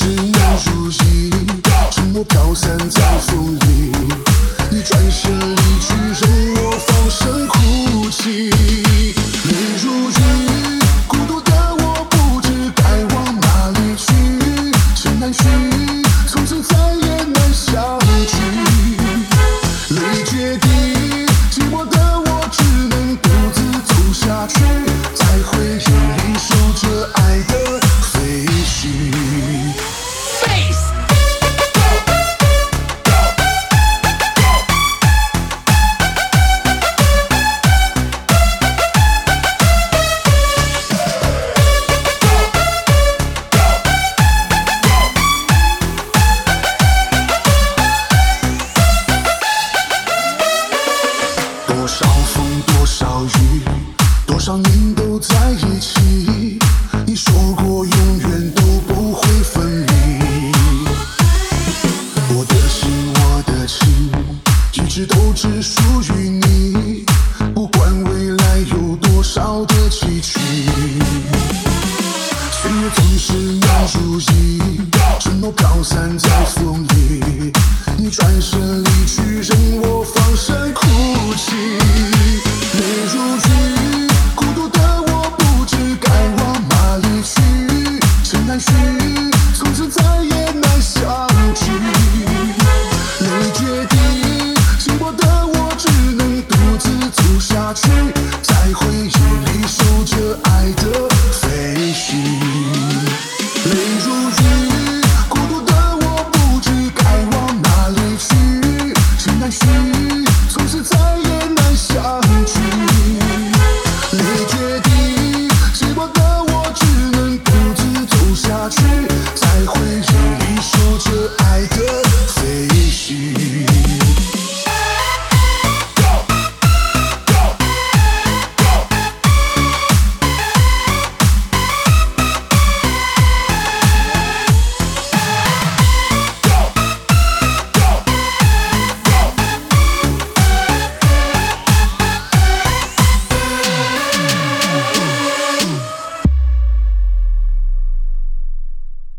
是难如意，沉默飘散在风里。你转身离去，任我放声哭泣。泪如雨，孤独的我不知该往哪里去。情难续，从此再也难相聚。泪决堤，寂寞的我只能独自走下去，在回忆里守着爱的废墟。多少风，多少雨，多少年都在一起。你说过永远都不会分离。我的心，我的情，一直都只属于你。不管未来有多少的崎岖，岁月总是难如意，承诺飘散在风里。